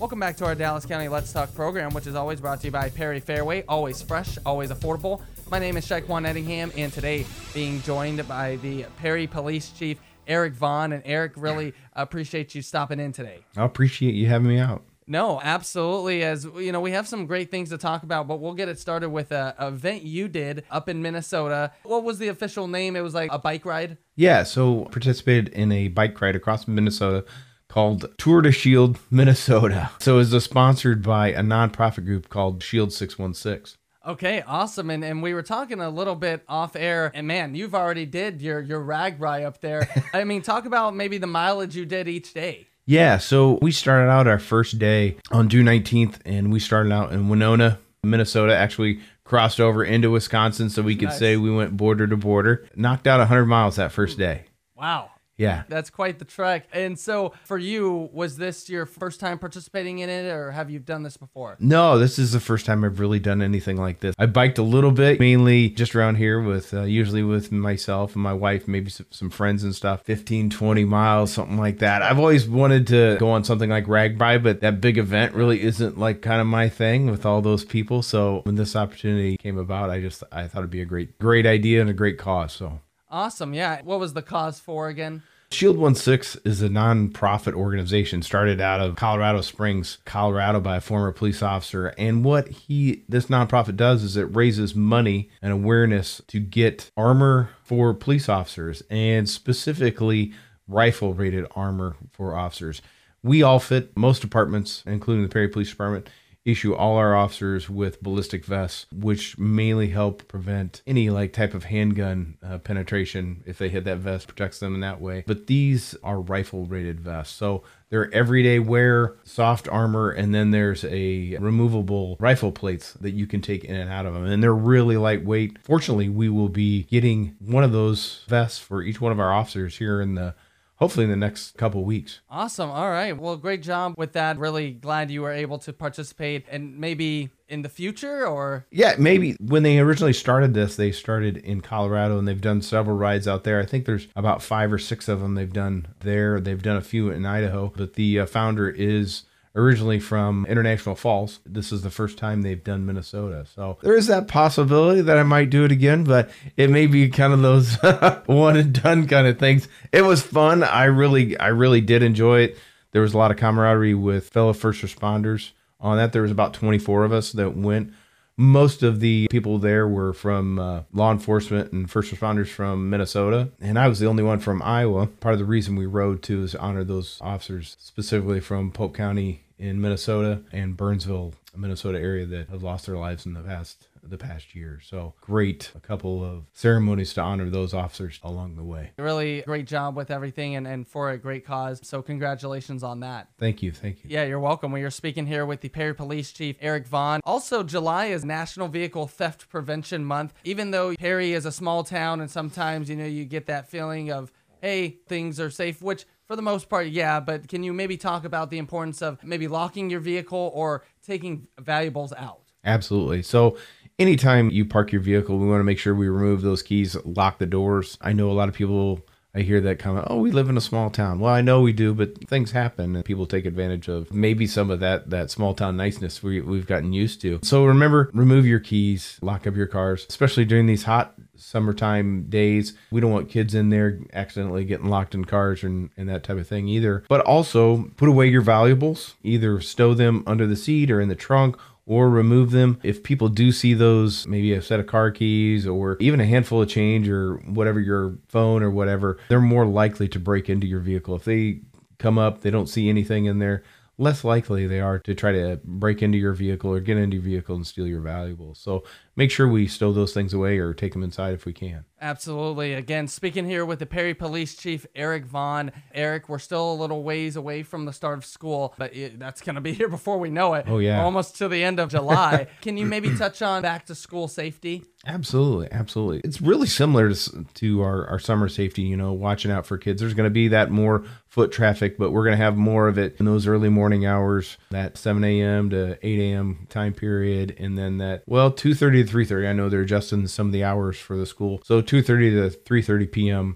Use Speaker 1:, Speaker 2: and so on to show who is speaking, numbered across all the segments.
Speaker 1: Welcome back to our Dallas County Let's Talk program, which is always brought to you by Perry Fairway. Always fresh, always affordable. My name is Shaquan Ettingham, and today being joined by the Perry Police Chief, Eric Vaughn. And Eric, really appreciate you stopping in today.
Speaker 2: I appreciate you having me out.
Speaker 1: No, absolutely. As you know, we have some great things to talk about, but we'll get it started with an event you did up in Minnesota. What was the official name? It was like a bike ride?
Speaker 2: Yeah, so participated in a bike ride across Minnesota called Tour de Shield Minnesota. So it was sponsored by a nonprofit group called Shield 616.
Speaker 1: Okay, awesome. And we were talking a little bit off air, and man, you've already did your rag ride up there. I mean, talk about maybe the mileage you did each day.
Speaker 2: Yeah, so we started out our first day on June 19th, and we started out in Winona, Minnesota, actually crossed over into Wisconsin so we could say we went border to border. Knocked out 100 miles that first day.
Speaker 1: Wow.
Speaker 2: Yeah.
Speaker 1: That's quite the trek. And so for you, was this your first time participating in it, or have you done this before?
Speaker 2: No, this is the first time I've really done anything like this. I biked a little bit, mainly just around here with usually with myself and my wife, maybe some friends and stuff, 15, 20 miles, something like that. I've always wanted to go on something like rag ride, but that big event really isn't like kind of my thing with all those people. So when this opportunity came about, I thought it'd be a great idea and a great cause. So
Speaker 1: awesome. Yeah. What was the cause for again?
Speaker 2: Shield 16 is a non-profit organization started out of Colorado Springs, Colorado by a former police officer. And what this nonprofit does is it raises money and awareness to get armor for police officers, and specifically rifle-rated armor for officers. We all fit, most departments, including the Perry Police Department, issue all our officers with ballistic vests, which mainly help prevent any like type of handgun penetration. If they hit that vest, protects them in that way. But these are rifle rated vests. So they're everyday wear, soft armor, and then there's a removable rifle plates that you can take in and out of them. And they're really lightweight. Fortunately, we will be getting one of those vests for each one of our officers here hopefully in the next couple weeks.
Speaker 1: Awesome. All right. Well, great job with that. Really glad you were able to participate, and maybe in the future or?
Speaker 2: Yeah, maybe. When they originally started this, they started in Colorado, and they've done several rides out there. I think there's about 5 or 6 of them they've done there. They've done a few in Idaho, but the founder is originally from International Falls. This is the first time they've done Minnesota. So there is that possibility that I might do it again, but it may be kind of those one and done kind of things. It was fun. I really did enjoy it. There was a lot of camaraderie with fellow first responders on that. There was about 24 of us that went. Most of the people there were from law enforcement and first responders from Minnesota, and I was the only one from Iowa. Part of the reason we rode, too, is to honor those officers, specifically from Polk County in Minnesota and Burnsville, Minnesota area that have lost their lives in the past year. So a couple of ceremonies to honor those officers along the way.
Speaker 1: Really great job with everything and for a great cause. So congratulations on that.
Speaker 2: Thank you.
Speaker 1: Yeah, you're welcome. We are speaking here with the Perry Police Chief, Eric Vaughn. Also, July is National Vehicle Theft Prevention Month. Even though Perry is a small town and sometimes, you get that feeling of, hey, things are safe, which for the most part, yeah, but can you maybe talk about the importance of maybe locking your vehicle or taking valuables out?
Speaker 2: Absolutely. So anytime you park your vehicle, we want to make sure we remove those keys, lock the doors. I know a lot of people, I hear that comment, oh, we live in a small town. Well, I know we do, but things happen and people take advantage of maybe some of that small town niceness we've gotten used to. So remember, remove your keys, lock up your cars, especially during these hot summertime days. We don't want kids in there accidentally getting locked in cars and that type of thing either. But also put away your valuables, either stow them under the seat or in the trunk, or remove them. If people do see those, maybe a set of car keys or even a handful of change or whatever, your phone or whatever, they're more likely to break into your vehicle. If they come up, they don't see anything in there, less likely they are to try to break into your vehicle or get into your vehicle and steal your valuables. So make sure we stow those things away or take them inside if we can.
Speaker 1: Absolutely. Again, speaking here with the Perry Police Chief, Eric Vaughn. Eric, we're still a little ways away from the start of school, but that's going to be here before we know it.
Speaker 2: Oh, yeah.
Speaker 1: Almost to the end of July. Can you maybe touch on back to school safety?
Speaker 2: Absolutely. It's really similar to our summer safety, watching out for kids. There's going to be that more foot traffic, but we're going to have more of it in those early morning hours, that 7 a.m. to 8 a.m. time period. And then 2:30 to 3:30. I know they're adjusting some of the hours for the school. So 2:30 to 3:30 p.m.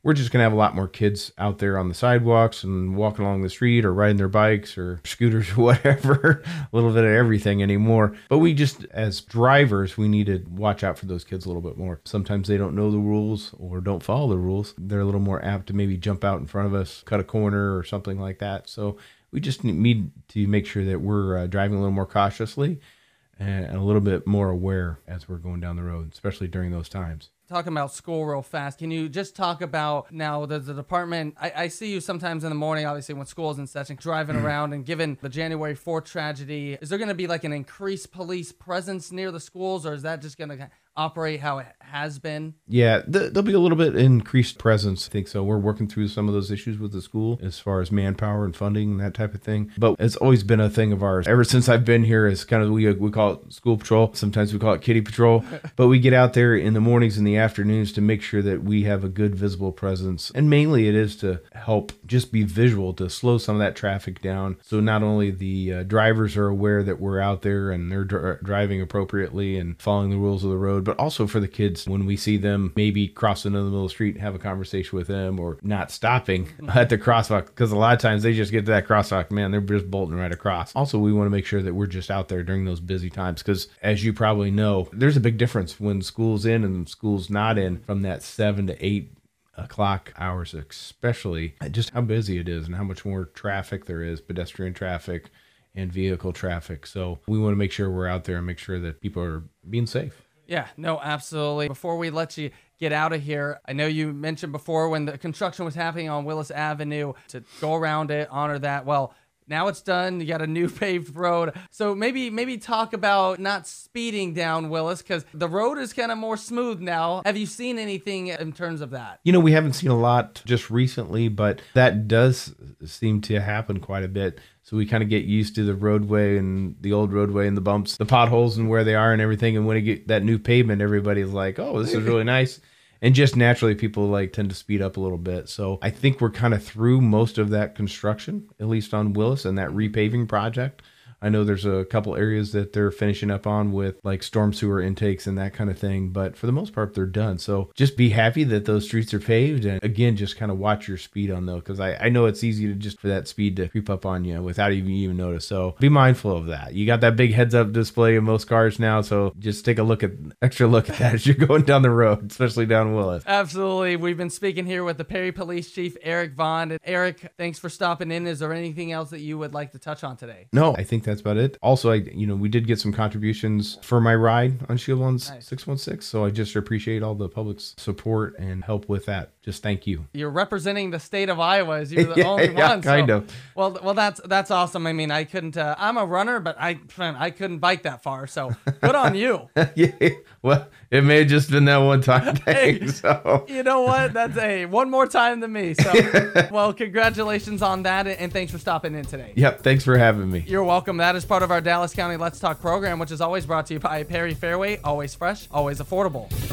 Speaker 2: we're just going to have a lot more kids out there on the sidewalks and walking along the street or riding their bikes or scooters or whatever, a little bit of everything anymore. But we just, as drivers, we need to watch out for those kids a little bit more. Sometimes they don't know the rules or don't follow the rules. They're a little more apt to maybe jump out in front of us, cut a corner or something like that. So we just need to make sure that we're driving a little more cautiously and a little bit more aware as we're going down the road, especially during those times.
Speaker 1: Talking about school real fast, can you just talk about now the department? I see you sometimes in the morning, obviously when school is in session, driving around, and given the January 4th tragedy, is there going to be like an increased police presence near the schools, or is that just going to operate how it has been?
Speaker 2: Yeah, there'll be a little bit increased presence. I think so. We're working through some of those issues with the school as far as manpower and funding and that type of thing. But it's always been a thing of ours. Ever since I've been here, it's kind of, we call it school patrol. Sometimes we call it kitty patrol. But we get out there in the mornings and the afternoons to make sure that we have a good visible presence. And mainly it is to help just be visual, to slow some of that traffic down. So not only the drivers are aware that we're out there and they're driving appropriately and following the rules of the road, but also for the kids, when we see them maybe crossing in the middle of the street, have a conversation with them, or not stopping at the crosswalk, because a lot of times they just get to that crosswalk, man, they're just bolting right across. Also, we want to make sure that we're just out there during those busy times, because as you probably know, there's a big difference when school's in and school's not in, from that 7 to 8 o'clock hours, especially just how busy it is and how much more traffic there is, pedestrian traffic and vehicle traffic. So we want to make sure we're out there and make sure that people are being safe.
Speaker 1: Yeah, no, absolutely. Before we let you get out of here, I know you mentioned before when the construction was happening on Willis Avenue to go around it, honor that. Well, now it's done. You got a new paved road. So maybe talk about not speeding down Willis, because the road is kind of more smooth now. Have you seen anything in terms of that?
Speaker 2: You know, we haven't seen a lot just recently, but that does seem to happen quite a bit. So we kind of get used to the roadway and the old roadway and the bumps, the potholes and where they are and everything. And when you get that new pavement, everybody's like, oh, this is really nice. And just naturally, people tend to speed up a little bit. So I think we're kind of through most of that construction, at least on Willis and that repaving project. I know there's a couple areas that they're finishing up on with like storm sewer intakes and that kind of thing. But for the most part, they're done. So just be happy that those streets are paved. And again, just kind of watch your speed on those, because I know it's easy to just for that speed to creep up on you without even notice. So be mindful of that. You got that big heads up display in most cars now. So just take a extra look at that as you're going down the road, especially down Willis.
Speaker 1: Absolutely. We've been speaking here with the Perry Police Chief, Eric Vaughn. And Eric, thanks for stopping in. Is there anything else that you would like to touch on today?
Speaker 2: No, I think that's about it. Also, we did get some contributions for my ride on Shield 616, so I just appreciate all the public's support and help with that. Just thank you.
Speaker 1: You're representing the state of Iowa, as you're the only one.
Speaker 2: Kind of.
Speaker 1: Well, that's awesome. I mean, I couldn't. I'm a runner, but I couldn't bike that far. So good on you.
Speaker 2: Yeah. Well, it may have just been that one time thing.
Speaker 1: Hey,
Speaker 2: so
Speaker 1: you know what? That's one more time than me. So, well, congratulations on that, and thanks for stopping in today.
Speaker 2: Yep. Thanks for having me.
Speaker 1: You're welcome. That is part of our Dallas County Let's Talk program, which is always brought to you by Perry Fairway. Always fresh, always affordable.